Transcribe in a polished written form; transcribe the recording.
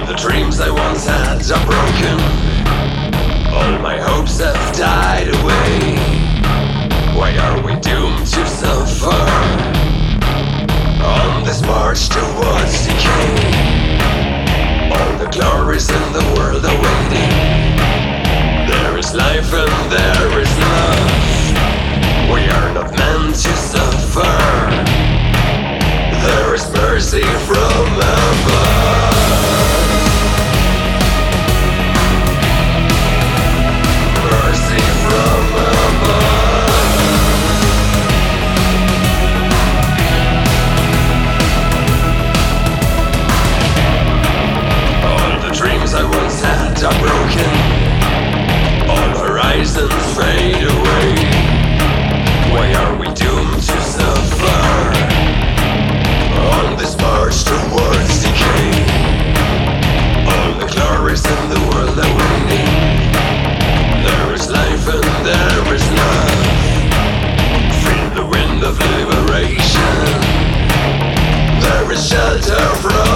the dreams I once had are broken. All my hopes have died away. Why are we doomed to suffer on this march towards decay? All the glories in the world are waiting. There is life and there is love. We are not meant to suffer. There is mercy from above. Mercy from above. All the dreams I once had are broken. All horizons fade away. Why are we doomed to suffer on this march towards decay? All the glories in the world are waiting. There is life and there is love. Feel the wind of liberation. There is shelter from